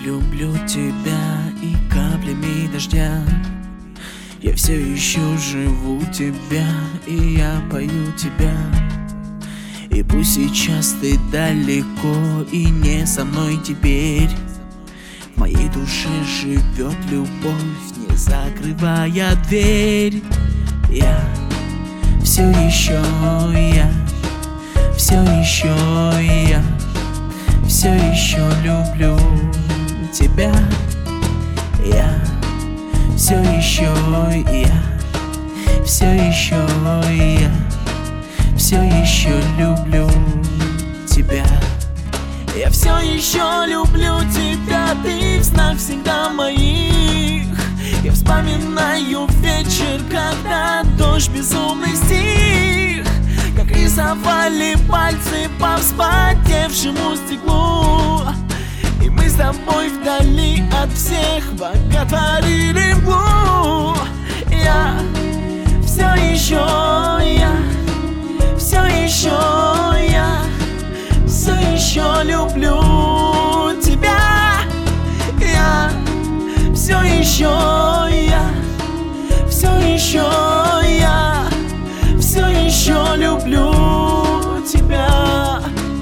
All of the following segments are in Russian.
люблю тебя и каплями дождя. Я все еще живу тебя, и я пою тебя. И пусть сейчас ты далеко и не со мной теперь, в моей душе живет любовь, не закрывая дверь. Я все еще люблю тебя. Я все еще люблю тебя. Я все еще люблю тебя, ты в снах всегда моих. Я вспоминаю вечер, когда дождь безумный стих, как рисовали пальцы по вспотевшему стеклу. И мы с тобой вдали от всех боготворили мглу. Я все еще люблю тебя. Я все еще люблю тебя.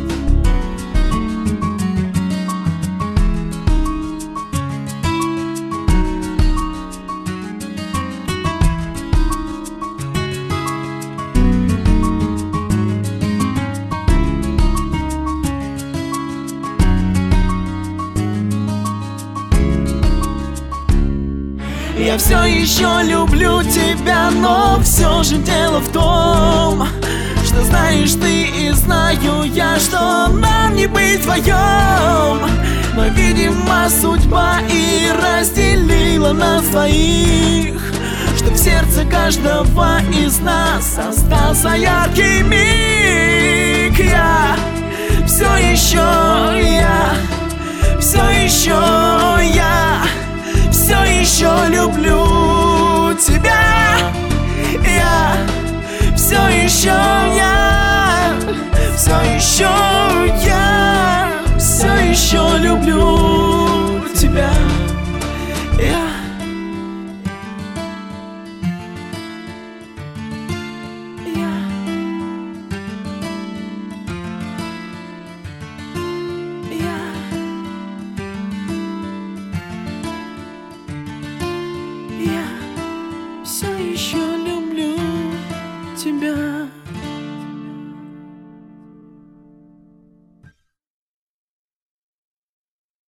Я все еще люблю тебя, но все же дело в том, что знаешь ты и знаю я, что нам не быть вдвоем. Но, видимо, судьба и разделила нас двоих, что в сердце каждого из нас остался яркий миг. Я все еще люблю тебя. Я все еще люблю тебя. Я все еще